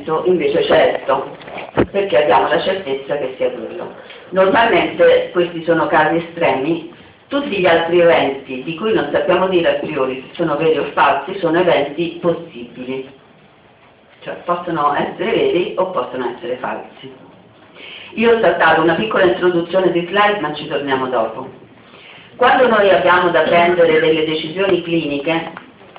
evento invece certo, perché abbiamo la certezza che sia quello. Normalmente questi sono casi estremi. Tutti gli altri eventi di cui non sappiamo dire a priori se sono veri o falsi sono eventi possibili, cioè possono essere veri o possono essere falsi. Io ho saltato una piccola introduzione di slide, ma ci torniamo dopo. Quando noi abbiamo da prendere delle decisioni cliniche,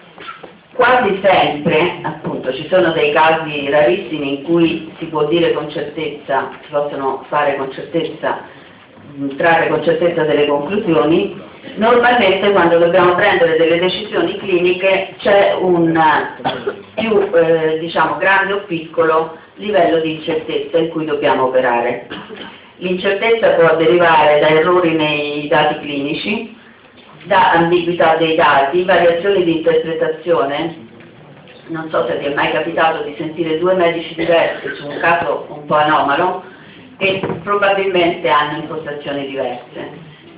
quasi sempre, appunto, ci sono dei casi rarissimi in cui si può dire con certezza, si possono fare con certezza, trarre con certezza delle conclusioni. Normalmente quando dobbiamo prendere delle decisioni cliniche c'è un più diciamo grande o piccolo livello di incertezza in cui dobbiamo operare. L'incertezza può derivare da errori nei dati clinici, da ambiguità dei dati, variazioni di interpretazione. Non so se vi è mai capitato di sentire due medici diversi su un caso un po' anomalo e probabilmente hanno impostazioni diverse,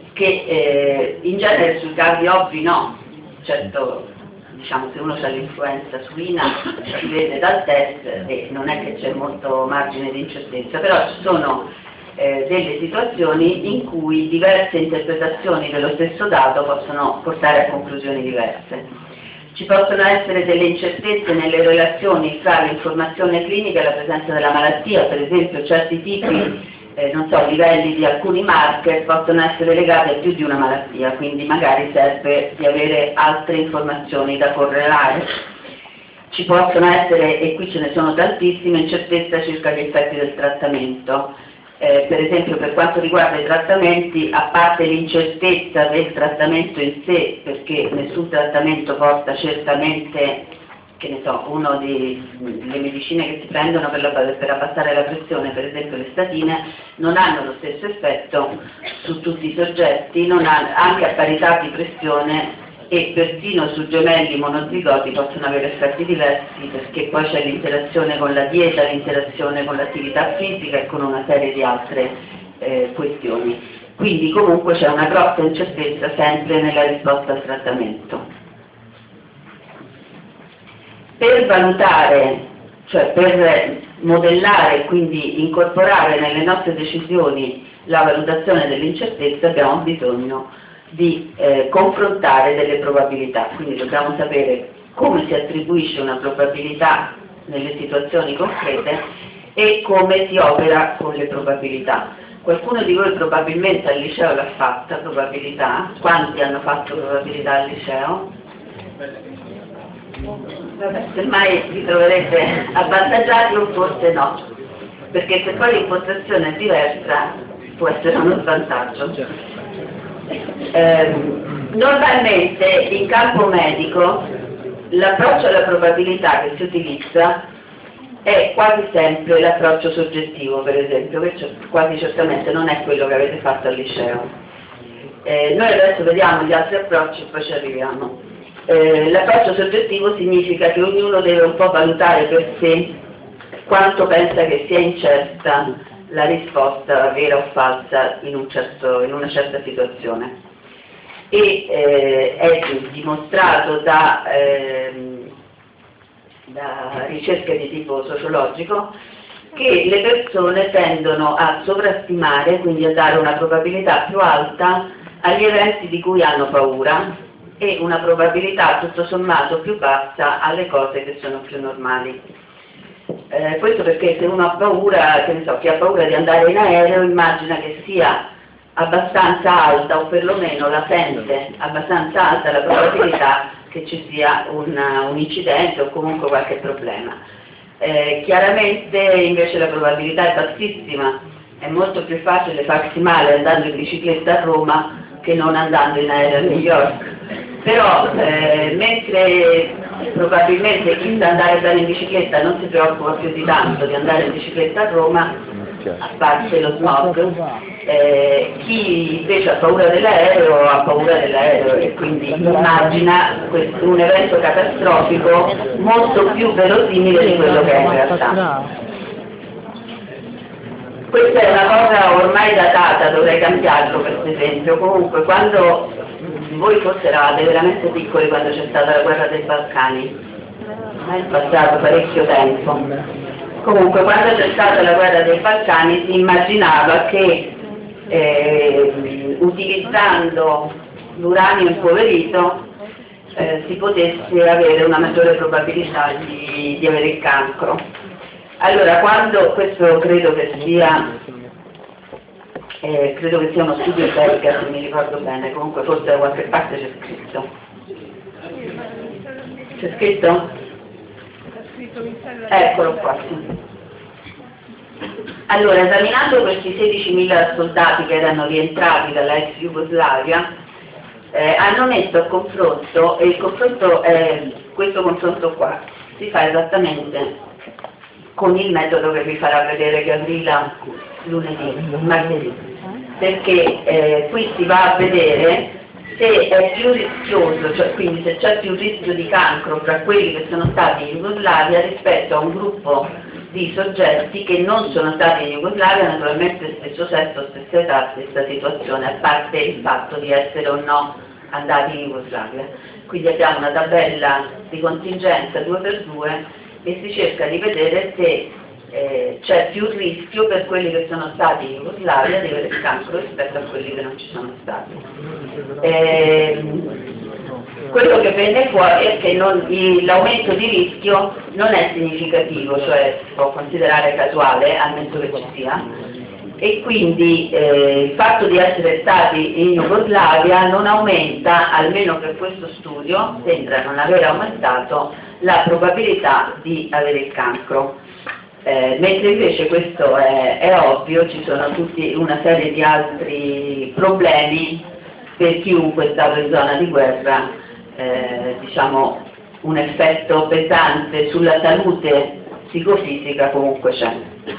che in genere sui casi ovvi no. Certo, diciamo, se uno ha l'influenza suina si vede dal test e non è che c'è molto margine di incertezza, però ci sono delle situazioni in cui diverse interpretazioni dello stesso dato possono portare a conclusioni diverse. Ci possono essere delle incertezze nelle relazioni tra l'informazione clinica e la presenza della malattia, per esempio certi tipi, non so, livelli di alcuni marker possono essere legati a più di una malattia, quindi magari serve di avere altre informazioni da correlare. Ci possono essere, e qui ce ne sono tantissime, incertezze circa gli effetti del trattamento. Per esempio per quanto riguarda i trattamenti, a parte l'incertezza del trattamento in sé, perché nessun trattamento porta certamente, che ne so, una delle medicine che si prendono per abbassare la pressione, per esempio le statine, non hanno lo stesso effetto su tutti i soggetti, anche a parità di pressione, e persino su gemelli monozigoti possono avere effetti diversi, perché poi c'è l'interazione con la dieta, l'interazione con l'attività fisica e con una serie di altre questioni. Quindi comunque c'è una grossa incertezza sempre nella risposta al trattamento. Per valutare, cioè per modellare e quindi incorporare nelle nostre decisioni la valutazione dell'incertezza, abbiamo bisogno di confrontare delle probabilità, quindi dobbiamo sapere come si attribuisce una probabilità nelle situazioni concrete e come si opera con le probabilità. Qualcuno di voi probabilmente al liceo l'ha fatta, probabilità. Quanti hanno fatto probabilità al liceo? Vabbè, semmai vi troverete avvantaggiati o forse no, perché se poi l'impostazione è diversa può essere uno svantaggio. Normalmente in campo medico l'approccio alla probabilità che si utilizza è quasi sempre l'approccio soggettivo, per esempio, che quasi certamente non è quello che avete fatto al liceo. Noi adesso vediamo gli altri approcci e poi ci arriviamo. L'approccio soggettivo significa che ognuno deve un po' valutare per sé quanto pensa che sia incerta la risposta vera o falsa in una certa situazione. E è dimostrato da ricerche di tipo sociologico che le persone tendono a sovrastimare, quindi a dare una probabilità più alta agli eventi di cui hanno paura e una probabilità tutto sommato più bassa alle cose che sono più normali. Questo perché se uno ha paura, che ne so, chi ha paura di andare in aereo immagina che sia abbastanza alta, o perlomeno la sente abbastanza alta la probabilità che ci sia un incidente o comunque qualche problema. Chiaramente invece la probabilità è bassissima, è molto più facile farsi male andando in bicicletta a Roma che non andando in aereo a New York. Però mentre probabilmente chi sa andare in bicicletta non si preoccupa più di tanto di andare in bicicletta a Roma, a parte lo smog, chi invece ha paura dell'aereo e quindi immagina un evento catastrofico molto più verosimile di quello che è in realtà. Questa è una cosa ormai datata, dovrei cambiarlo questo esempio. Comunque quando voi forse eravate veramente piccoli quando c'è stata la guerra dei Balcani, è passato parecchio tempo. Comunque, quando c'è stata la guerra dei Balcani si immaginava che utilizzando l'uranio impoverito si potesse avere una maggiore probabilità di avere il cancro. Allora, quando questo credo che sia uno studio belga, se mi ricordo bene, comunque forse da qualche parte c'è scritto. C'è scritto? Eccolo qua, sì. Allora, esaminando questi 16.000 soldati che erano rientrati dalla ex Jugoslavia, hanno messo a confronto, e il confronto è questo confronto qua, si fa esattamente con il metodo che vi farà vedere Gavrila martedì, perché qui si va a vedere se è più rischioso, cioè quindi se c'è più rischio di cancro tra quelli che sono stati in Jugoslavia rispetto a un gruppo di soggetti che non sono stati in Jugoslavia, naturalmente stesso sesso, stessa età, stessa situazione, a parte il fatto di essere o no andati in Jugoslavia. Quindi abbiamo una tabella di contingenza 2x2 e si cerca di vedere se c'è più rischio per quelli che sono stati in Jugoslavia di avere il cancro rispetto a quelli che non ci sono stati. Quello che venne fuori è che l'aumento di rischio non è significativo, cioè si può considerare casuale, ammesso che ci sia, e quindi il fatto di essere stati in Jugoslavia non aumenta, almeno per questo studio, sembra non aver aumentato la probabilità di avere il cancro. Mentre invece questo è ovvio, ci sono tutta una serie di altri problemi per chiunque è stato in zona di guerra, diciamo un effetto pesante sulla salute psicofisica comunque c'è.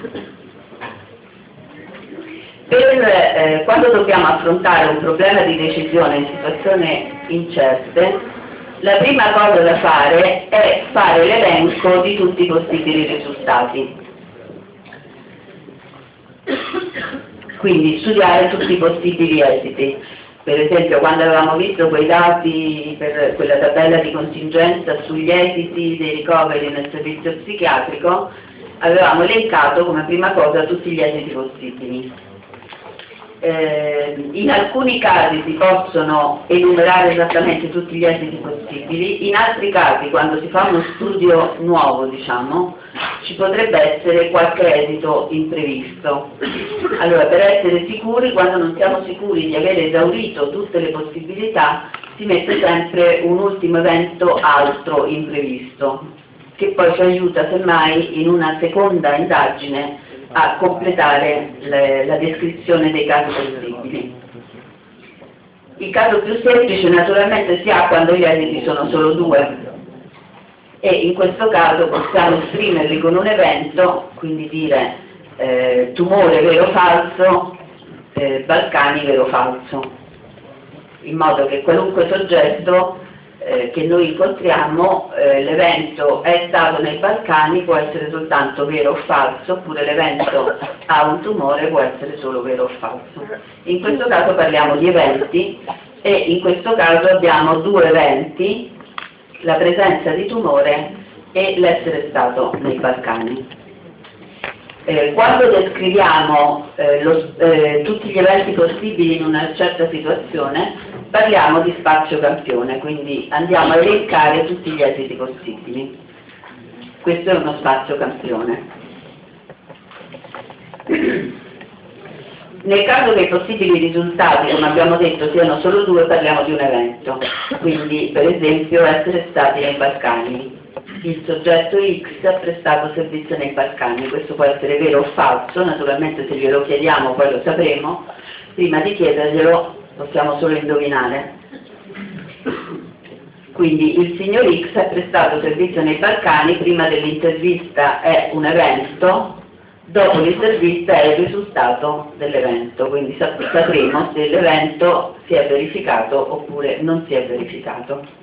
Quando dobbiamo affrontare un problema di decisione in situazioni incerte, la prima cosa da fare è fare l'elenco di tutti i possibili risultati. Quindi studiare tutti i possibili esiti. Per esempio, quando avevamo visto quei dati per quella tabella di contingenza sugli esiti dei ricoveri nel servizio psichiatrico, avevamo elencato come prima cosa tutti gli esiti possibili. In alcuni casi si possono enumerare esattamente tutti gli esiti possibili, in altri casi, quando si fa uno studio nuovo, diciamo, ci potrebbe essere qualche esito imprevisto. Allora, per essere sicuri, quando non siamo sicuri di aver esaurito tutte le possibilità, si mette sempre un ultimo evento altro imprevisto, che poi ci aiuta semmai in una seconda indagine a completare la descrizione dei casi possibili. Il caso più semplice naturalmente si ha quando gli esiti sono solo due, e in questo caso possiamo esprimerli con un evento, quindi dire tumore vero o falso, Balcani vero o falso, in modo che qualunque soggetto che noi incontriamo, l'evento è stato nei Balcani, può essere soltanto vero o falso, oppure l'evento ha un tumore, può essere solo vero o falso. In questo caso parliamo di eventi, e in questo caso abbiamo due eventi: la presenza di tumore e l'essere stato nei Balcani. Quando descriviamo tutti gli eventi possibili in una certa situazione, parliamo di spazio campione, quindi andiamo a elencare tutti gli esiti possibili. Questo è uno spazio campione. Nel caso che i possibili risultati, come abbiamo detto, siano solo due, parliamo di un evento. Quindi, per esempio, essere stati nei Balcani. Il soggetto X ha prestato servizio nei Balcani. Questo può essere vero o falso, naturalmente se glielo chiediamo poi lo sapremo. Prima di chiederglielo possiamo solo indovinare. Quindi il signor X ha prestato servizio nei Balcani, prima dell'intervista è un evento, dopo l'intervista è il risultato dell'evento, quindi sapremo se l'evento si è verificato oppure non si è verificato.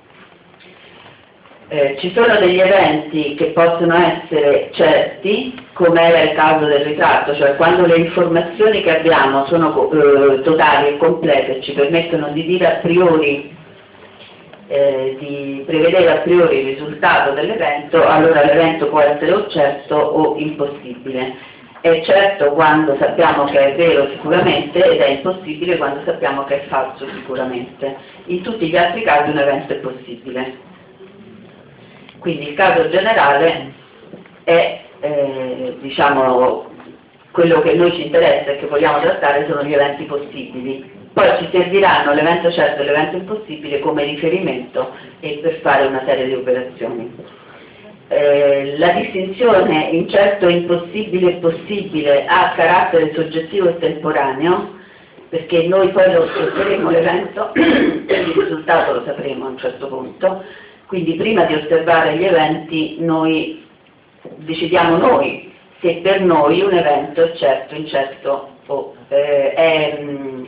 Ci sono degli eventi che possono essere certi, come era il caso del ritratto, cioè quando le informazioni che abbiamo sono totali e complete e ci permettono di dire a priori di prevedere a priori il risultato dell'evento, allora l'evento può essere o certo o impossibile. È certo quando sappiamo che è vero sicuramente ed è impossibile quando sappiamo che è falso sicuramente. In tutti gli altri casi un evento è possibile. Quindi il caso generale è, diciamo, quello che noi ci interessa e che vogliamo trattare sono gli eventi possibili. Poi ci serviranno l'evento certo e l'evento impossibile come riferimento e per fare una serie di operazioni. La distinzione incerto, impossibile e possibile ha carattere soggettivo e temporaneo, perché noi poi lo osserveremo l'evento e il risultato lo sapremo a un certo punto, quindi prima di osservare gli eventi noi decidiamo noi se per noi un evento è certo, incerto o è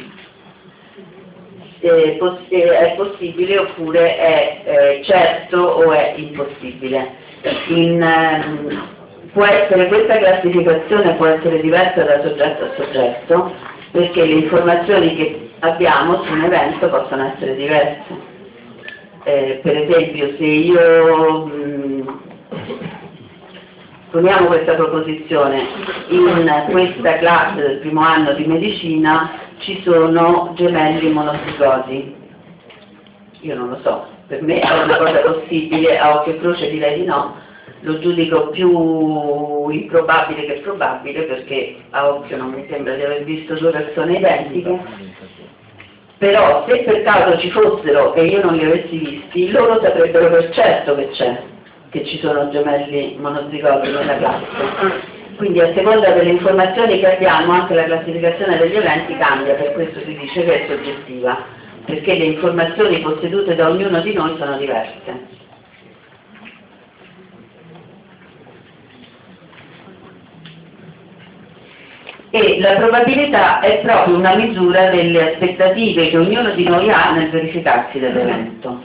possibile oppure è certo o è impossibile. Questa classificazione può essere diversa da soggetto a soggetto, perché le informazioni che abbiamo su un evento possono essere diverse. Per esempio, se io poniamo questa proposizione, in questa classe del primo anno di medicina ci sono gemelli monozigoti. Io non lo so, per me è una cosa possibile, a occhio e croce direi di no, lo giudico più improbabile che probabile, perché a occhio non mi sembra di aver visto due persone identiche, però se per caso ci fossero e io non li avessi visti, loro saprebbero per certo che ci sono gemelli monozigoti nella classe. Quindi a seconda delle informazioni che abbiamo anche la classificazione degli eventi cambia, per questo si dice che è soggettiva, perché le informazioni possedute da ognuno di noi sono diverse. E la probabilità è proprio una misura delle aspettative che ognuno di noi ha nel verificarsi dell'evento.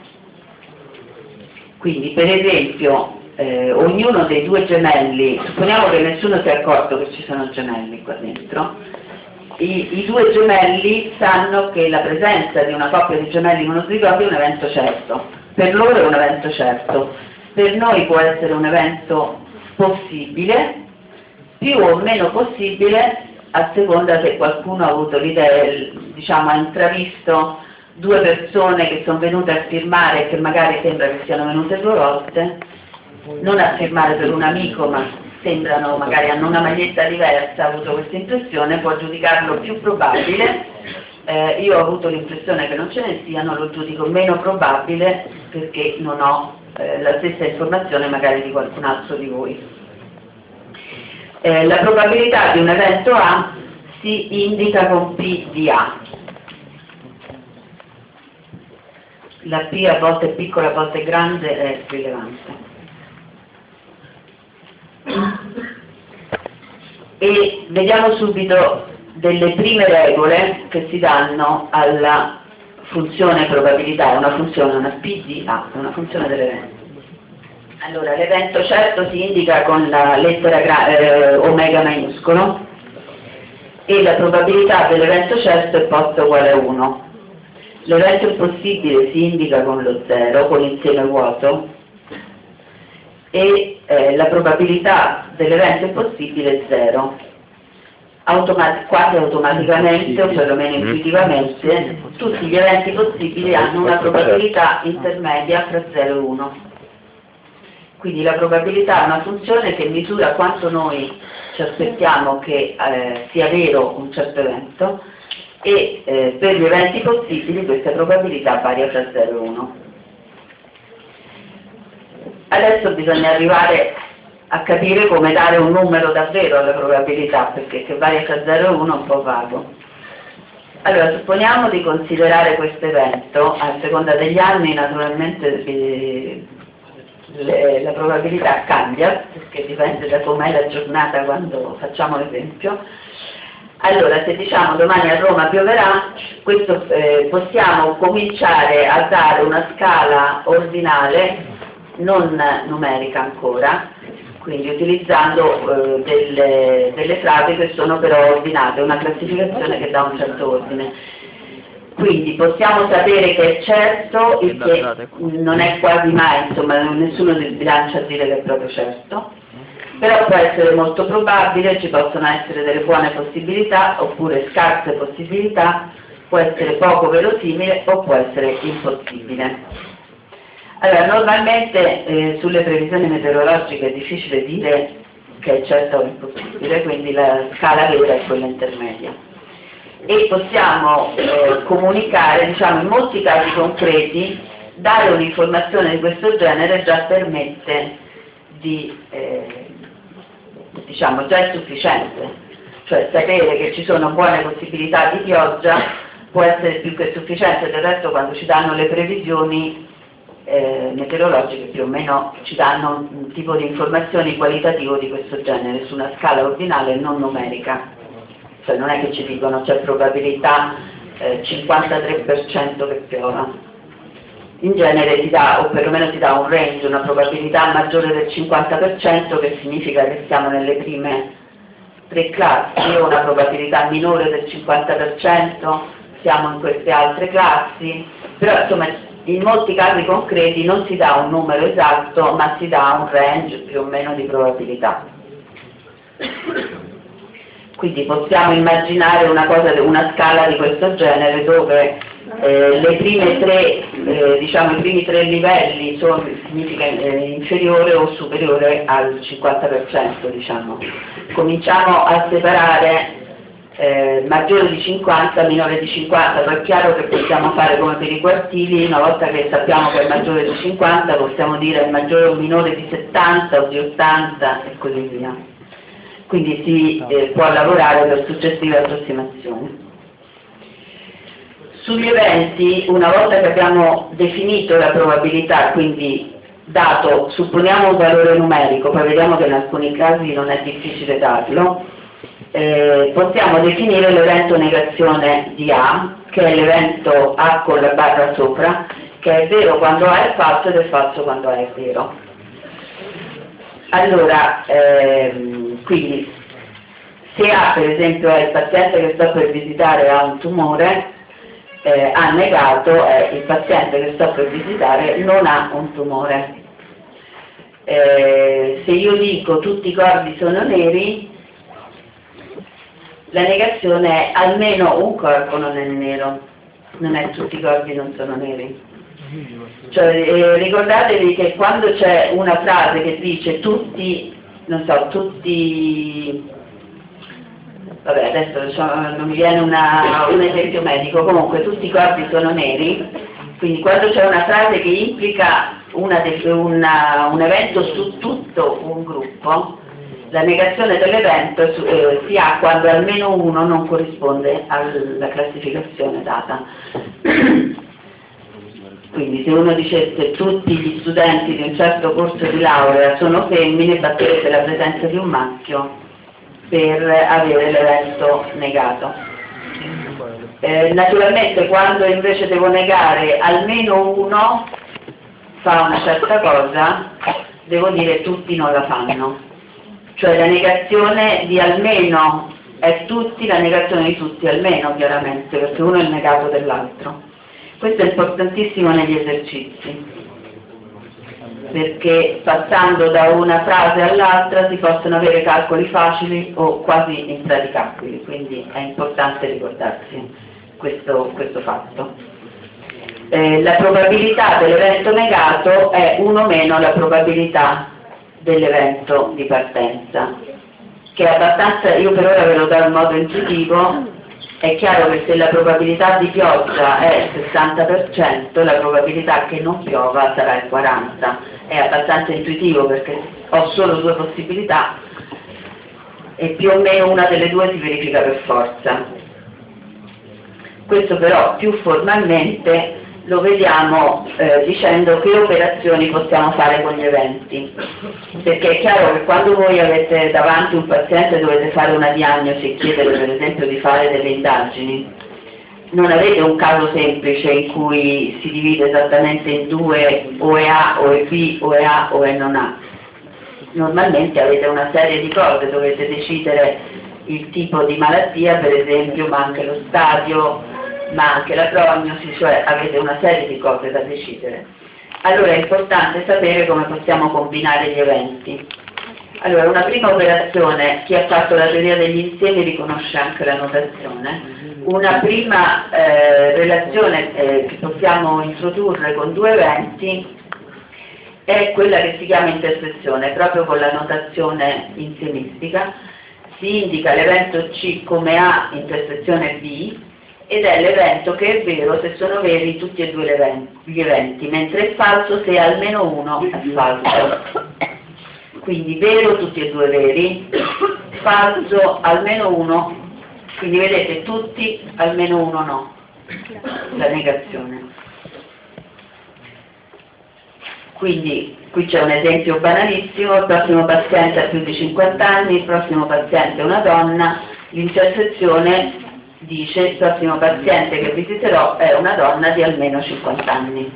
Quindi, per esempio, ognuno dei due gemelli, supponiamo che nessuno si è accorto che ci sono gemelli qua dentro, i due gemelli sanno che la presenza di una coppia di gemelli monozigoti è un evento certo. Per loro è un evento certo. Per noi può essere un evento possibile, più o meno possibile, a seconda se qualcuno ha avuto l'idea, diciamo, ha intravisto due persone che sono venute a firmare e che magari sembra che siano venute due volte, non a firmare per un amico, ma sembrano, magari hanno una maglietta diversa, ha avuto questa impressione, può giudicarlo più probabile. Io ho avuto l'impressione che non ce ne siano, lo giudico meno probabile perché non ho la stessa informazione magari di qualcun altro di voi. La probabilità di un evento A si indica con P di A. La P a volte è piccola, a volte è grande, è rilevante. E vediamo subito delle prime regole che si danno alla funzione probabilità, è una funzione, una P di A, è una funzione dell'evento. Allora, l'evento certo si indica con la lettera omega maiuscolo e la probabilità dell'evento certo è posta uguale a 1. L'evento impossibile si indica con lo 0, con il seno vuoto, e la probabilità dell'evento impossibile è 0. Quasi automaticamente, o perlomeno intuitivamente, tutti gli eventi possibili hanno una probabilità intermedia fra 0 e 1. Quindi la probabilità è una funzione che misura quanto noi ci aspettiamo che sia vero un certo evento e per gli eventi possibili questa probabilità varia tra 0 e 1. Adesso bisogna arrivare a capire come dare un numero davvero alla probabilità, perché se varia tra 0 e 1 è un po' vago. Allora, supponiamo di considerare questo evento, a seconda degli anni naturalmente la probabilità cambia, perché dipende da com'è la giornata quando facciamo l'esempio. Allora, se diciamo domani a Roma pioverà, possiamo cominciare a dare una scala ordinale, non numerica ancora, quindi utilizzando delle frasi che sono però ordinate, una classificazione che dà un certo ordine. Quindi possiamo sapere che è certo, il che non è quasi mai, insomma, nessuno si sbilancia a dire che è proprio certo, però può essere molto probabile, ci possono essere delle buone possibilità oppure scarse possibilità, può essere poco verosimile o può essere impossibile. Allora, normalmente sulle previsioni meteorologiche è difficile dire che è certo o impossibile, quindi la scala vera è quella intermedia. E possiamo comunicare, diciamo, in molti casi concreti, dare un'informazione di questo genere già permette di, diciamo, già è sufficiente, cioè sapere che ci sono buone possibilità di pioggia può essere più che sufficiente. Del resto quando ci danno le previsioni meteorologiche più o meno ci danno un tipo di informazioni qualitativo di questo genere su una scala ordinale e non numerica. Cioè non è che ci dicono c'è probabilità 53% che piova. In genere ti dà, o perlomeno ti dà un range, una probabilità maggiore del 50%, che significa che siamo nelle prime 3 classi, o una probabilità minore del 50%, siamo in queste altre classi, però insomma in molti casi concreti non si dà un numero esatto, ma si dà un range più o meno di probabilità. Quindi possiamo immaginare una scala di questo genere dove le prime diciamo, i primi 3 livelli significa inferiore o superiore al 50%, diciamo. Cominciamo a separare maggiore di 50, minore di 50, poi è chiaro che possiamo fare come per i quartili, una volta che sappiamo che è maggiore di 50 possiamo dire è maggiore o minore di 70 o di 80 e così via. Quindi si può lavorare per successive approssimazioni. Sugli eventi, una volta che abbiamo definito la probabilità, quindi dato, supponiamo un valore numerico, poi vediamo che in alcuni casi non è difficile darlo, possiamo definire l'evento negazione di A, che è l'evento A con la barra sopra, che è vero quando A è falso ed è falso quando A è vero. Allora, quindi, se A per esempio è il paziente che sto per visitare ha un tumore, A negato è il paziente che sto per visitare non ha un tumore. Se io dico tutti i corpi sono neri, la negazione è almeno un corpo non è nero, non è tutti i corpi non sono neri. Cioè, ricordatevi che quando c'è una frase che dice tutti, non so, tutti, vabbè adesso non mi viene un esempio medico, comunque tutti i corpi sono neri, quindi quando c'è una frase che implica un evento su tutto un gruppo, la negazione dell'evento si ha quando almeno uno non corrisponde alla classificazione data. Quindi se uno dicesse tutti gli studenti di un certo corso di laurea sono femmine, basterebbe la presenza di un maschio per avere l'evento negato. Naturalmente quando invece devo negare almeno uno fa una certa cosa, devo dire tutti non la fanno. Cioè la negazione di almeno è tutti, la negazione di tutti almeno, chiaramente, perché uno è il negato dell'altro. Questo è importantissimo negli esercizi, perché passando da una frase all'altra si possono avere calcoli facili o quasi impraticabili, quindi è importante ricordarsi questo fatto. La probabilità dell'evento negato è 1 meno la probabilità dell'evento di partenza, che è abbastanza, io per ora ve lo do in modo intuitivo. È chiaro che se la probabilità di pioggia è il 60%, la probabilità che non piova sarà il 40%. È abbastanza intuitivo perché ho solo 2 possibilità e più o meno una delle 2 si verifica per forza. Questo però più formalmente lo vediamo dicendo che operazioni possiamo fare con gli eventi, perché è chiaro che quando voi avete davanti un paziente dovete fare una diagnosi e chiedere per esempio di fare delle indagini, non avete un caso semplice in cui si divide esattamente in 2, o è A o è B, o è A o è non A. Normalmente avete una serie di cose, dovete decidere il tipo di malattia per esempio, ma anche lo stadio, ma anche la prognosi, cioè avete una serie di cose da decidere. Allora è importante sapere come possiamo combinare gli eventi. Allora, una prima operazione, chi ha fatto la teoria degli insiemi riconosce anche la notazione. Una prima relazione che possiamo introdurre con due eventi è quella che si chiama intersezione, proprio con la notazione insiemistica. Si indica l'evento C come A intersezione B ed è l'evento che è vero se sono veri tutti e due gli eventi, mentre è falso se almeno uno è falso. Quindi vero tutti e due veri, falso almeno uno, quindi vedete tutti, almeno uno no, la negazione. Quindi qui c'è un esempio banalissimo: il prossimo paziente ha più di 50 anni, il prossimo paziente è una donna, l'intersezione dice il prossimo paziente che visiterò è una donna di almeno 50 anni.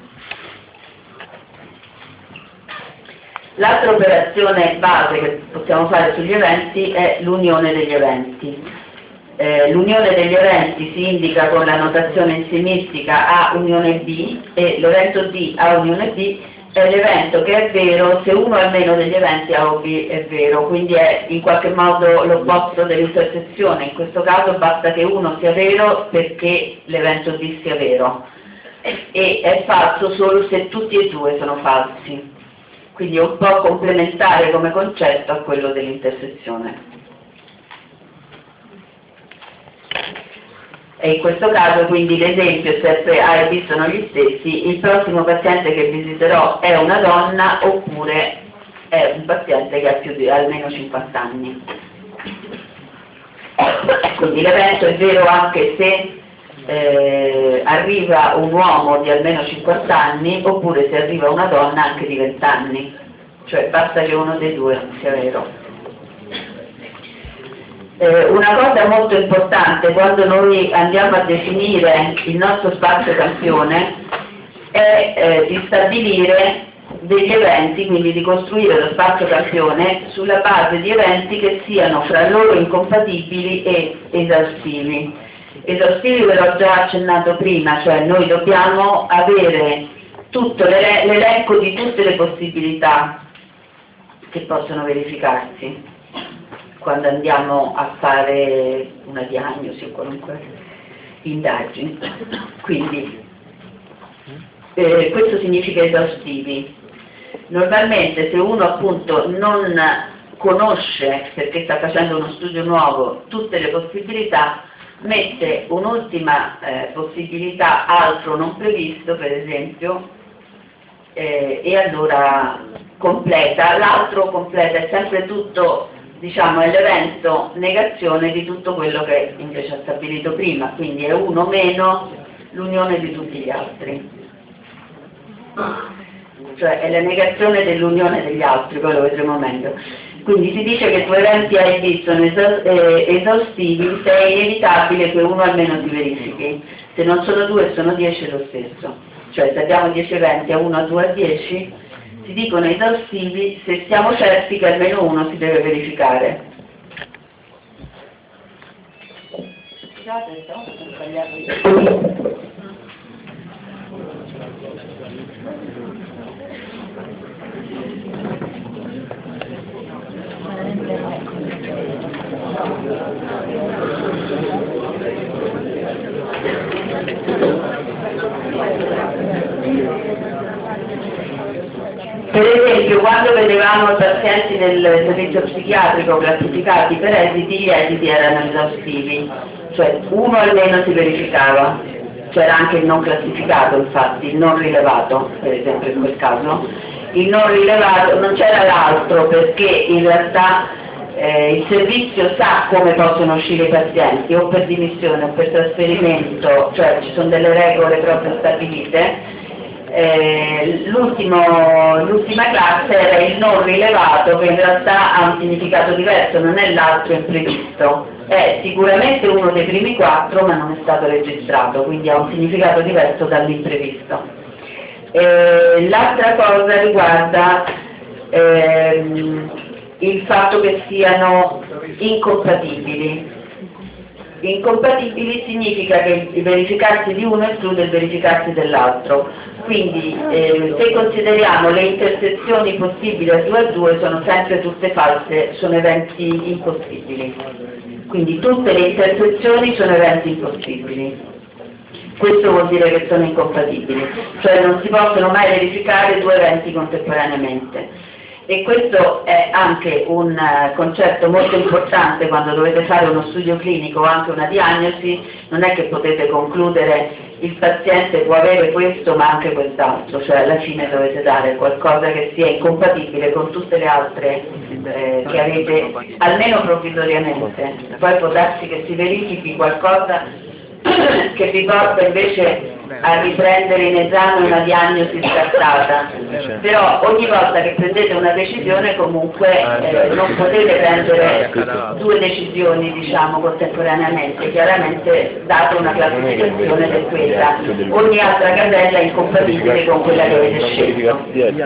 L'altra operazione base che possiamo fare sugli eventi è l'unione degli eventi. L'unione degli eventi si indica con la notazione insiemistica A unione B, e l'evento D A unione B è l'evento che è vero se uno almeno degli eventi A o B è vero, quindi è in qualche modo l'opposto dell'intersezione. In questo caso basta che uno sia vero perché l'evento D sia vero, e è falso solo se tutti e due sono falsi. Quindi è un po' complementare come concetto a quello dell'intersezione. E in questo caso quindi l'esempio, se A e B sono gli stessi, il prossimo paziente che visiterò è una donna oppure è un paziente che ha più di almeno 50 anni. Quindi l'evento è vero anche se arriva un uomo di almeno 50 anni oppure se arriva una donna anche di 20 anni, cioè basta che uno dei due sia vero. Una cosa molto importante quando noi andiamo a definire il nostro spazio campione è di stabilire degli eventi, quindi di costruire lo spazio campione sulla base di eventi che siano fra loro incompatibili e esaustivi. Esaustivi ve l'ho già accennato prima, cioè noi dobbiamo avere tutto l'elenco di tutte le possibilità che possono verificarsi quando andiamo a fare una diagnosi o qualunque indagine. Quindi questo significa esaustivi. Normalmente se uno appunto non conosce, perché sta facendo uno studio nuovo, tutte le possibilità, mette un'ultima possibilità, altro non previsto per esempio, e allora completa, l'altro completa, è sempre tutto, diciamo, è l'evento negazione di tutto quello che invece ha stabilito prima, quindi è uno meno l'unione di tutti gli altri, cioè è la negazione dell'unione degli altri, poi lo vedremo meglio. Quindi si dice che due eventi A e B sono esaustivi se è inevitabile che uno almeno si verifichi. Se non sono due e sono 10 è lo stesso, cioè se abbiamo 10 eventi a 1, a 2, a 10 si dicono esaustivi se siamo certi che almeno uno si deve verificare. Scusate, ho sbagliato. Per esempio, quando vedevamo pazienti del servizio psichiatrico classificati per esiti, gli esiti erano esaustivi, cioè uno almeno si verificava, c'era anche il non classificato, infatti, il non rilevato, per esempio in quel caso. Il non rilevato non c'era l'altro perché in realtà il servizio sa come possono uscire i pazienti, o per dimissione o per trasferimento, cioè ci sono delle regole proprio stabilite. L'ultima classe era il non rilevato, che in realtà ha un significato diverso, non è l'altro imprevisto, è sicuramente uno dei primi 4 ma non è stato registrato, quindi ha un significato diverso dall'imprevisto. L'altra cosa riguarda il fatto che siano incompatibili. Incompatibili significa che il verificarsi di uno esclude il verificarsi dell'altro, quindi se consideriamo le intersezioni possibili a 2 a 2 sono sempre tutte false, sono eventi impossibili, quindi tutte le intersezioni sono eventi impossibili. Questo vuol dire che sono incompatibili, cioè non si possono mai verificare 2 eventi contemporaneamente. E questo è anche un concetto molto importante quando dovete fare uno studio clinico o anche una diagnosi. Non è che potete concludere il paziente può avere questo ma anche quest'altro, cioè alla fine dovete dare qualcosa che sia incompatibile con tutte le altre che avete, almeno provvisoriamente. Poi può darsi che si verifichi qualcosa che vi porta invece a riprendere in esame una diagnosi scartata, però ogni volta che prendete una decisione comunque non potete prendere 2 decisioni diciamo contemporaneamente, chiaramente dato una classificazione di quella, ogni altra casella è incompatibile con quella che avete scelto.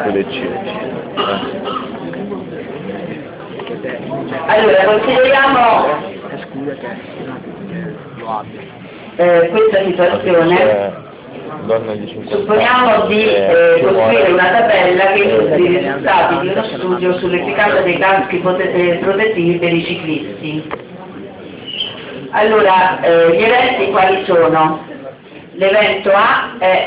Allora consideriamo questa situazione. Supponiamo di costruire una tabella che illustri i risultati di uno studio sull'efficacia dei caschi protettivi per i ciclisti. Allora, gli eventi quali sono? L'evento A è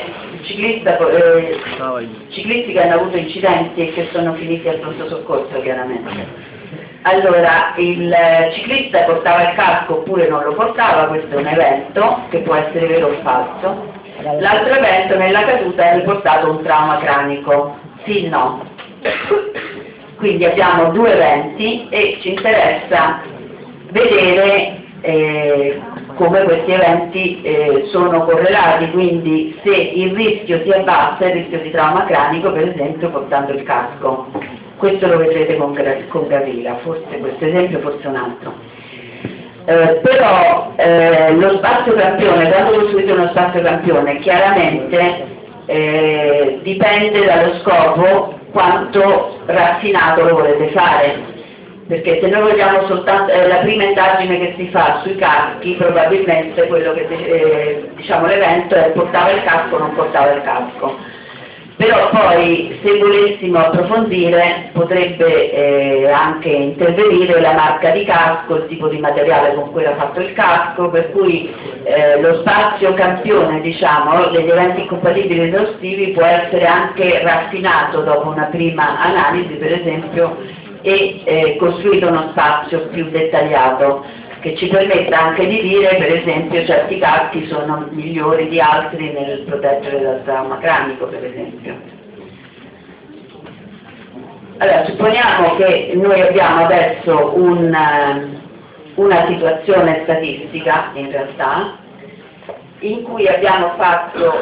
ciclisti che hanno avuto incidenti e che sono finiti al pronto soccorso, chiaramente. Allora, il ciclista portava il casco oppure non lo portava, questo è un evento che può essere vero o falso. L'altro evento, nella caduta è riportato un trauma cranico, sì o no. Quindi abbiamo 2 eventi e ci interessa vedere come questi eventi sono correlati, quindi se il rischio si abbassa, il rischio di trauma cranico, per esempio portando il casco. Questo lo vedrete con Gavila, forse questo esempio, forse un altro. Però lo spazio campione, quando costruite uno spazio campione, chiaramente dipende dallo scopo quanto raffinato lo volete fare, perché se noi vogliamo soltanto la prima indagine che si fa sui caschi, probabilmente quello che diciamo l'evento è portava il casco o non portava il casco. Però poi se volessimo approfondire potrebbe anche intervenire la marca di casco, il tipo di materiale con cui era fatto il casco, per cui lo spazio campione diciamo, degli eventi incompatibili esaustivi può essere anche raffinato dopo una prima analisi per esempio e costruito uno spazio più dettagliato che ci permetta anche di dire per esempio certi caschi sono migliori di altri nel proteggere dal trauma cranico per esempio. Allora supponiamo che noi abbiamo adesso una situazione statistica in realtà in cui abbiamo fatto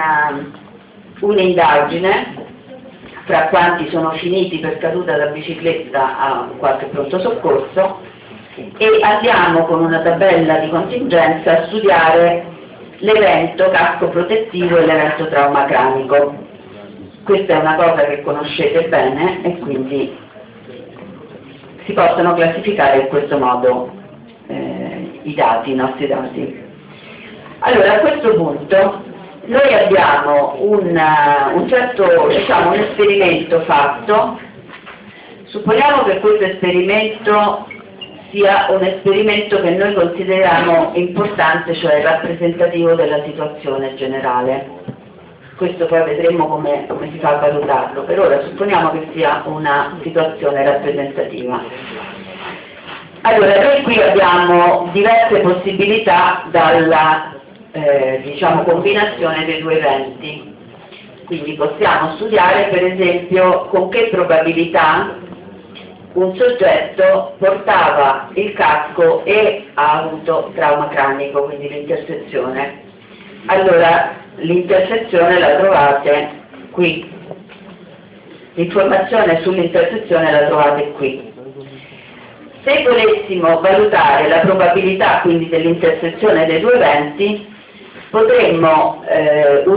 un'indagine fra quanti sono finiti per caduta da bicicletta a qualche pronto soccorso e andiamo con una tabella di contingenza a studiare l'evento casco protettivo e l'evento trauma cranico. Questa è una cosa che conoscete bene e quindi si possono classificare in questo modo i nostri dati. Allora a questo punto noi abbiamo un certo, diciamo, un esperimento fatto. Supponiamo che questo esperimento sia un esperimento che noi consideriamo importante, cioè rappresentativo della situazione generale. Questo poi vedremo come si fa a valutarlo. Per ora supponiamo che sia una situazione rappresentativa. Allora, noi qui abbiamo diverse possibilità dalla diciamo, combinazione dei 2 eventi. Quindi possiamo studiare per esempio con che probabilità un soggetto portava il casco e ha avuto trauma cranico, quindi l'intersezione. Allora, l'intersezione la trovate qui. L'informazione sull'intersezione la trovate qui. Se volessimo valutare la probabilità quindi dell'intersezione dei 2 eventi, potremmo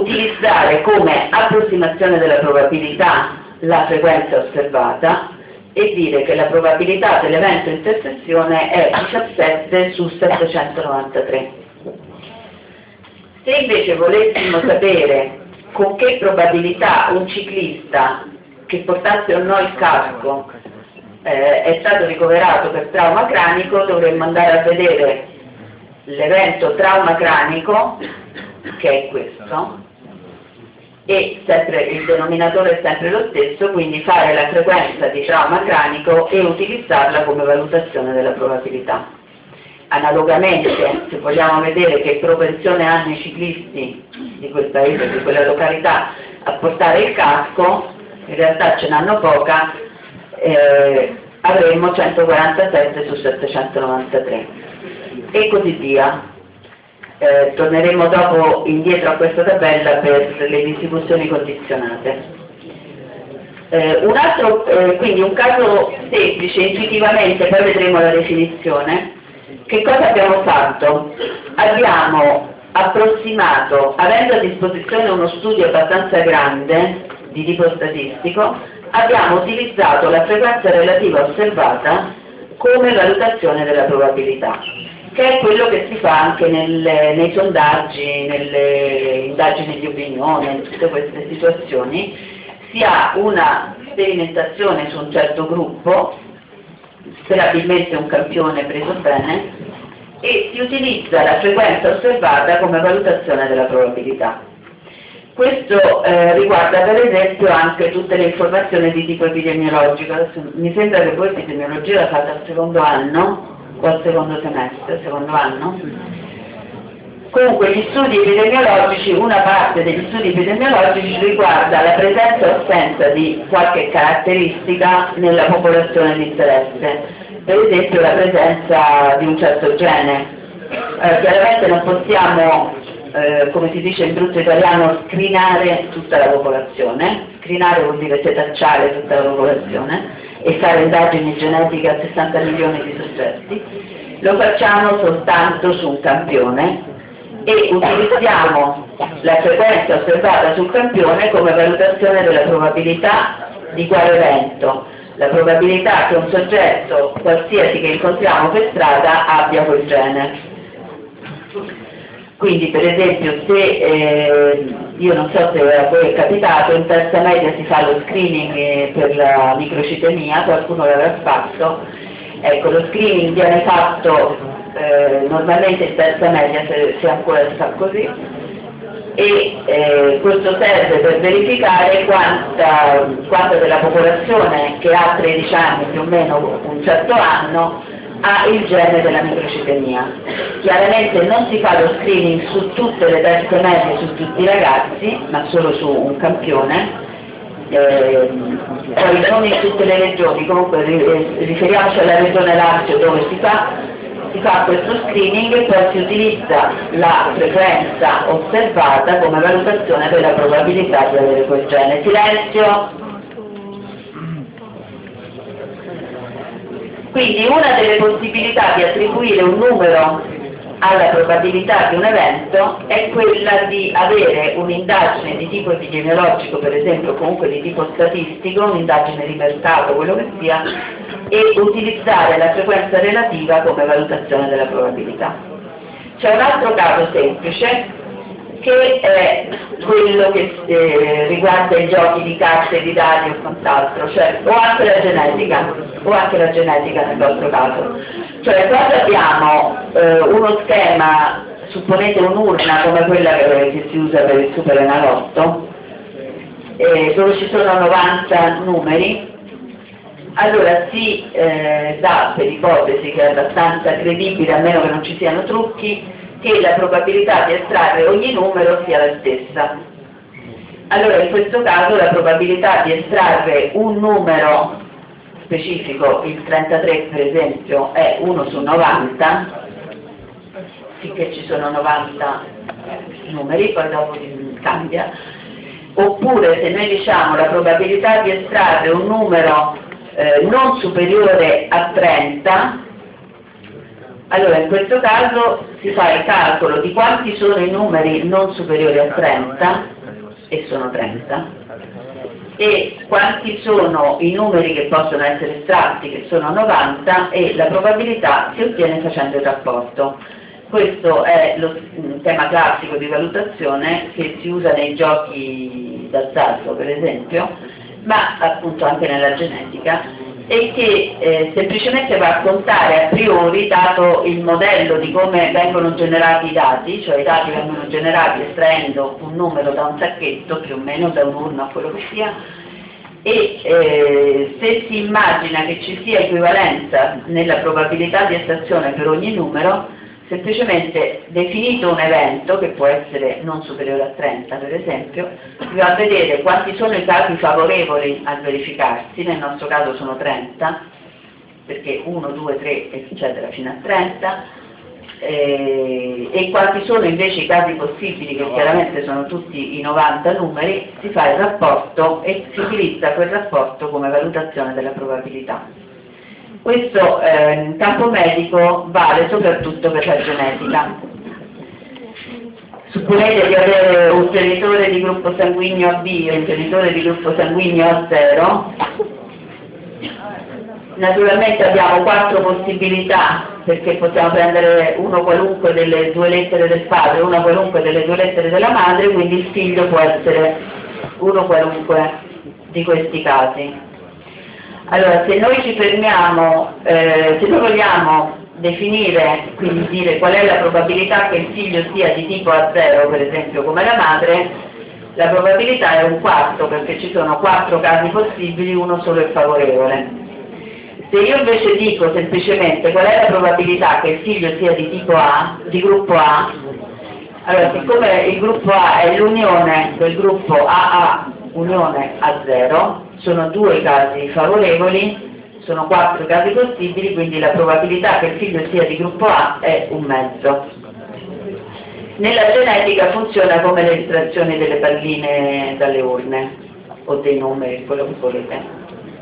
utilizzare come approssimazione della probabilità la frequenza osservata e dire che la probabilità dell'evento intersezione è 17 su 793. Se invece volessimo sapere con che probabilità un ciclista che portasse o no il casco è stato ricoverato per trauma cranico, dovremmo andare a vedere l'evento trauma cranico, che è questo, e sempre il denominatore è sempre lo stesso, quindi fare la frequenza di trauma cranico e utilizzarla come valutazione della probabilità. Analogamente, se vogliamo vedere che propensione hanno i ciclisti di quel paese, di quella località, a portare il casco, in realtà ce n'hanno poca, avremmo 147 su 793 e così via. Torneremo dopo indietro a questa tabella per le distribuzioni condizionate. Quindi un caso semplice, intuitivamente, poi vedremo la definizione. Che cosa abbiamo fatto? Abbiamo approssimato, avendo a disposizione uno studio abbastanza grande di tipo statistico, abbiamo utilizzato la frequenza relativa osservata come valutazione della probabilità, che è quello che si fa anche nei sondaggi, nelle indagini di opinione, in tutte queste situazioni. Si ha una sperimentazione su un certo gruppo, sperabilmente un campione preso bene, e si utilizza la frequenza osservata come valutazione della probabilità. Questo riguarda per esempio anche tutte le informazioni di tipo epidemiologico. Adesso, mi sembra che voi epidemiologia la fate al secondo anno o al secondo semestre, secondo anno. Comunque gli studi epidemiologici, una parte degli studi epidemiologici riguarda la presenza o assenza di qualche caratteristica nella popolazione di interesse, per esempio la presenza di un certo gene. Chiaramente non possiamo, come si dice in brutto italiano, screenare tutta la popolazione. Screenare vuol dire setacciare tutta la popolazione e fare indagini genetiche a 60 milioni di soggetti. Lo facciamo soltanto su un campione e utilizziamo la frequenza osservata sul campione come valutazione della probabilità di quale evento, la probabilità che un soggetto qualsiasi che incontriamo per strada abbia quel gene. Quindi per esempio se, io non so se a voi è capitato, in terza media si fa lo screening per la microcitemia, qualcuno l'avrà fatto, ecco lo screening viene fatto normalmente in terza media, se ancora si fa così, e questo serve per verificare quanta della popolazione che ha 13 anni più o meno un certo anno ha il gene della microcitemia. Chiaramente non si fa lo screening su tutte le terze medie, su tutti i ragazzi, ma solo su un campione, poi non in tutte le regioni, comunque riferiamoci alla regione Lazio dove si fa questo screening e poi si utilizza la frequenza osservata come valutazione della probabilità di avere quel gene. Silenzio! Quindi una delle possibilità di attribuire un numero alla probabilità di un evento è quella di avere un'indagine di tipo epidemiologico, per esempio, comunque di tipo statistico, un'indagine di mercato, quello che sia, e utilizzare la frequenza relativa come valutazione della probabilità. C'è un altro caso semplice che è quello che riguarda i giochi di carte, di dadi o quant'altro, cioè, o anche la genetica nel vostro caso. Cioè quando abbiamo uno schema, supponete un'urna come quella che si usa per il Superenalotto, dove ci sono 90 numeri, allora si dà per ipotesi che è abbastanza credibile, a meno che non ci siano trucchi, che la probabilità di estrarre ogni numero sia la stessa. Allora in questo caso la probabilità di estrarre un numero specifico, il 33 per esempio, è 1 su 90, finché ci sono 90 numeri, poi dopo cambia. Oppure se noi diciamo la probabilità di estrarre un numero non superiore a 30, allora in questo caso si fa il calcolo di quanti sono i numeri non superiori a 30, e sono 30, e quanti sono i numeri che possono essere estratti, che sono 90, e la probabilità si ottiene facendo il rapporto. Questo è lo tema classico di valutazione che si usa nei giochi d'azzardo, per esempio, ma appunto anche nella genetica, e che semplicemente va a contare a priori, dato il modello di come vengono generati i dati, cioè i dati vengono generati estraendo un numero da un sacchetto, più o meno da un'urna o quello che sia, e se si immagina che ci sia equivalenza nella probabilità di estrazione per ogni numero, semplicemente definito un evento, che può essere non superiore a 30 per esempio, si va a vedere quanti sono i casi favorevoli al verificarsi, nel nostro caso sono 30, perché 1, 2, 3 eccetera fino a 30, e quanti sono invece i casi possibili, che chiaramente sono tutti i 90 numeri, si fa il rapporto e si utilizza quel rapporto come valutazione della probabilità. Questo in campo medico vale soprattutto per la genetica. Supponete di avere un genitore di gruppo sanguigno AB e un genitore di gruppo sanguigno A0. Naturalmente abbiamo 4 possibilità, perché possiamo prendere uno qualunque delle 2 lettere del padre e una qualunque delle 2 lettere della madre, quindi il figlio può essere uno qualunque di questi casi. Allora, se noi ci fermiamo, se noi vogliamo definire, quindi dire qual è la probabilità che il figlio sia di tipo A0, per esempio, come la madre, la probabilità è un quarto, perché ci sono 4 casi possibili, uno solo è favorevole. Se io invece dico semplicemente qual è la probabilità che il figlio sia di tipo A, di gruppo A, allora, siccome il gruppo A è l'unione del gruppo AA unione A0, sono 2 casi favorevoli, sono 4 casi possibili, quindi la probabilità che il figlio sia di gruppo A è 1/2. Nella genetica funziona come le estrazioni delle palline dalle urne, o dei numeri, quello che volete.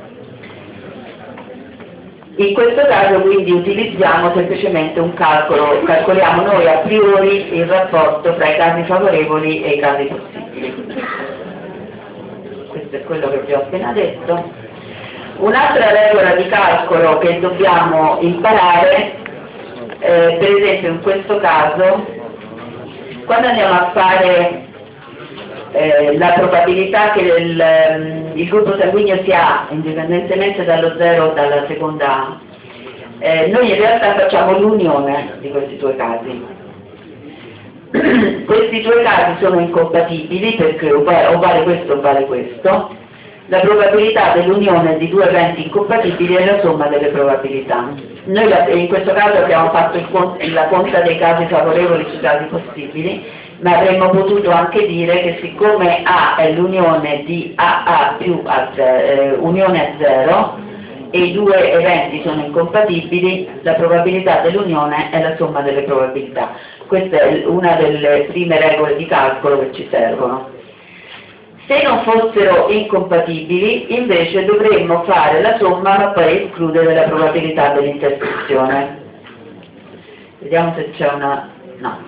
In questo caso quindi utilizziamo semplicemente un calcolo, calcoliamo noi a priori il rapporto tra i casi favorevoli e i casi possibili. Questo è quello che vi ho appena detto. Un'altra regola di calcolo che dobbiamo imparare, per esempio in questo caso, quando andiamo a fare la probabilità che il gruppo sanguigno sia A, indipendentemente dallo 0 o dalla seconda A, noi in realtà facciamo l'unione di questi 2 casi. Questi 2 casi sono incompatibili perché o vale questo o vale questo. La probabilità dell'unione di 2 eventi incompatibili è la somma delle probabilità. Noi in questo caso abbiamo fatto la conta dei casi favorevoli sui casi possibili, ma avremmo potuto anche dire che siccome A è l'unione di AA più unione a 0 e i 2 eventi sono incompatibili, la probabilità dell'unione è la somma delle probabilità. Questa è una delle prime regole di calcolo che ci servono. Se non fossero incompatibili, invece dovremmo fare la somma ma poi escludere la probabilità dell'intersezione. Vediamo se c'è una... no.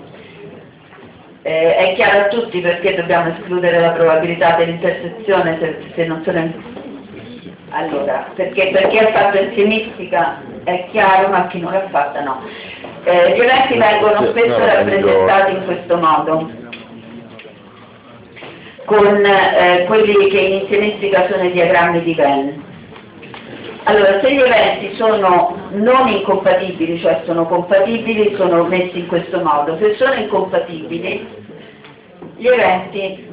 È chiaro a tutti perché dobbiamo escludere la probabilità dell'intersezione se non sono... Allora, perché ha fatto enziemistica è chiaro, ma chi non l'ha fatta no. Gli eventi vengono spesso rappresentati in questo modo, con quelli che in enziemistica sono i diagrammi di Venn. Allora, se gli eventi sono non incompatibili, cioè sono compatibili, sono messi in questo modo. Se sono incompatibili, gli eventi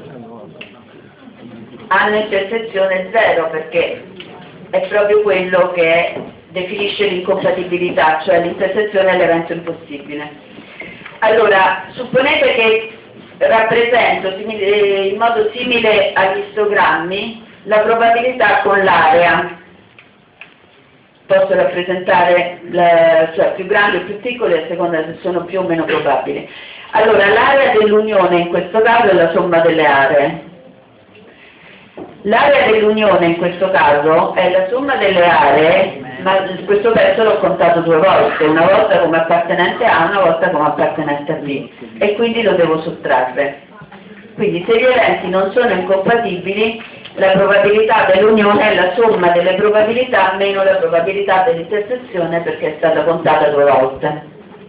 hanno intersezione 0, perché è proprio quello che definisce l'incompatibilità, cioè l'intersezione è l'evento impossibile. Allora, supponete che rappresento in modo simile agli istogrammi la probabilità con l'area. Posso rappresentare cioè più grandi o più piccoli a seconda se sono più o meno probabili. Allora, l'area dell'unione in questo caso è la somma delle aree. L'area dell'unione in questo caso è la somma delle aree, ma questo pezzo l'ho contato 2 volte, una volta come appartenente A, una volta come appartenente a B, e quindi lo devo sottrarre. Quindi se gli eventi non sono incompatibili, La probabilità dell'unione è la somma delle probabilità meno la probabilità dell'intersezione, perché è stata contata 2 volte.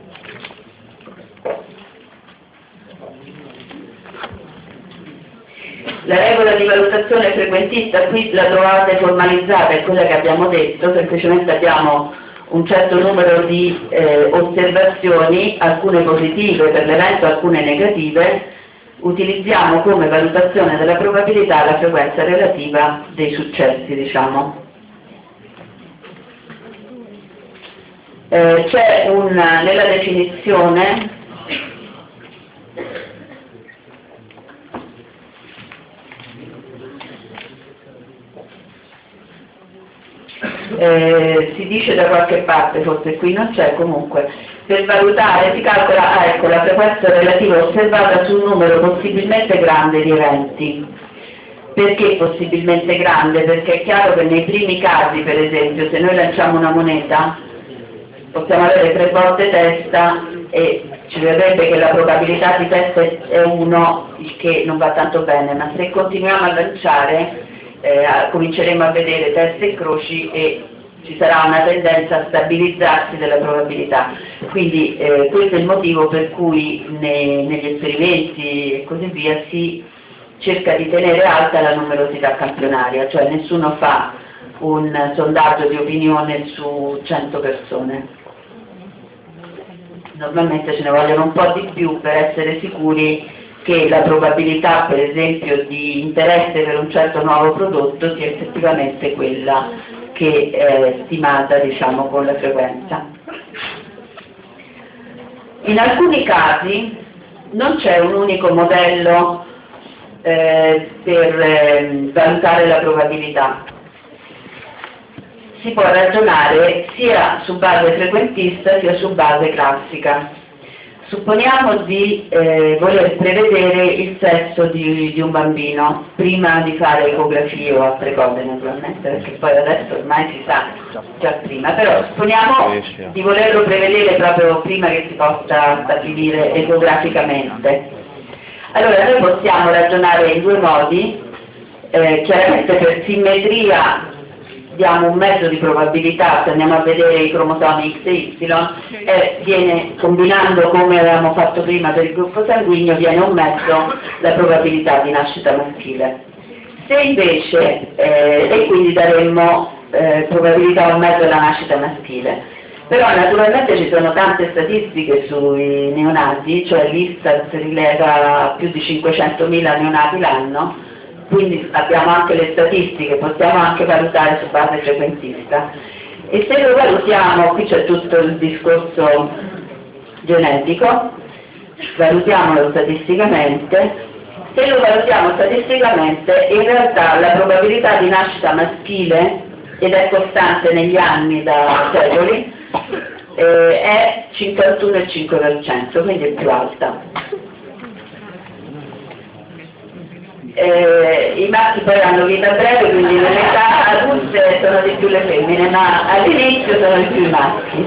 La regola di valutazione frequentista qui la trovate formalizzata, è quella che abbiamo detto, semplicemente abbiamo un certo numero di osservazioni, alcune positive per l'evento, alcune negative, utilizziamo come valutazione della probabilità la frequenza relativa dei successi, diciamo. C'è nella definizione si dice da qualche parte, forse qui non c'è, comunque, per valutare si calcola, ecco, la frequenza relativa osservata su un numero possibilmente grande di eventi. Perché possibilmente grande? Perché è chiaro che nei primi casi, per esempio, se noi lanciamo una moneta, possiamo avere 3 volte testa e ci vedrebbe che la probabilità di testa è 1, il che non va tanto bene, ma se continuiamo a lanciare cominceremo a vedere teste e croci e ci sarà una tendenza a stabilizzarsi della probabilità. Quindi questo è il motivo per cui negli esperimenti e così via si cerca di tenere alta la numerosità campionaria, cioè nessuno fa un sondaggio di opinione su 100 persone. Normalmente ce ne vogliono un po' di più per essere sicuri che la probabilità, per esempio, di interesse per un certo nuovo prodotto sia effettivamente quella che è stimata, diciamo, con la frequenza. In alcuni casi non c'è un unico modello per valutare la probabilità. Si può ragionare sia su base frequentista sia su base classica. Supponiamo di voler prevedere il sesso di un bambino prima di fare ecografie o altre cose, naturalmente, perché poi adesso ormai si sa già prima, però supponiamo di volerlo prevedere proprio prima che si possa stabilire ecograficamente. Allora noi possiamo ragionare in 2 modi, chiaramente per simmetria diamo un mezzo di probabilità, se andiamo a vedere i cromosomi X e Y, viene, combinando come avevamo fatto prima per il gruppo sanguigno, viene un mezzo la probabilità di nascita maschile. Se invece, e quindi daremmo probabilità a un mezzo alla nascita maschile. Però naturalmente ci sono tante statistiche sui neonati, cioè l'Istat rileva più di 500.000 neonati l'anno, quindi abbiamo anche le statistiche, possiamo anche valutare su base frequentista. E se lo valutiamo, qui c'è tutto il discorso genetico, valutiamolo statisticamente, se lo valutiamo statisticamente in realtà la probabilità di nascita maschile, ed è costante negli anni da secoli, è 51,5%, quindi è più alta. I maschi poi hanno vita breve, quindi nell'età adulte sono di più le femmine, ma all'inizio sono di più i maschi.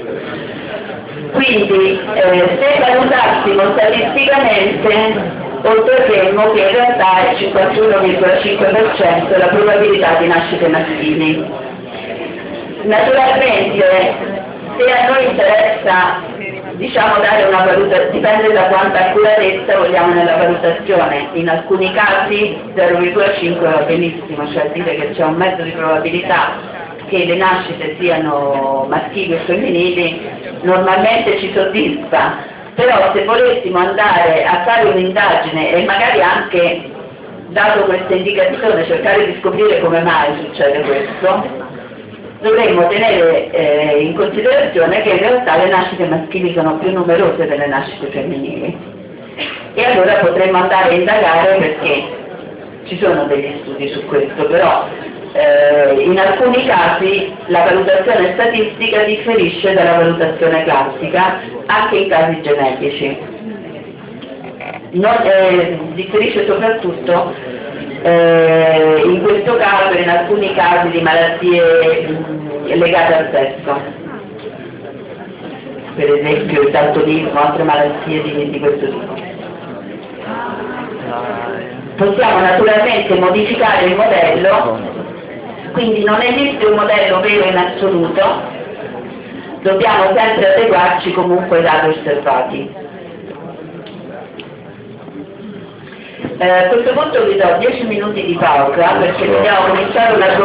Quindi se valutassimo statisticamente otterremmo che in realtà è 51,5% la probabilità di nascite maschili. Naturalmente se a noi interessa, diciamo, dare una valutazione, dipende da quanta accuratezza vogliamo nella valutazione. In alcuni casi 0,5 va benissimo, cioè dire che c'è un mezzo di probabilità che le nascite siano maschili o femminili normalmente ci soddisfa, però se volessimo andare a fare un'indagine e magari anche, dato questa indicazione, cercare di scoprire come mai succede questo, dovremmo tenere in considerazione che in realtà le nascite maschili sono più numerose delle nascite femminili. E allora potremmo andare a indagare, perché ci sono degli studi su questo, però in alcuni casi la valutazione statistica differisce dalla valutazione classica, anche in casi genetici. Differisce soprattutto in questo caso e in alcuni casi di malattie legate al sesso, per esempio il daltonismo o altre malattie di questo tipo. possiamo naturalmente modificare il modello, quindi non esiste un modello vero in assoluto, dobbiamo sempre adeguarci comunque ai dati osservati. A questo punto vi do 10 minuti di pausa perché dobbiamo cominciare una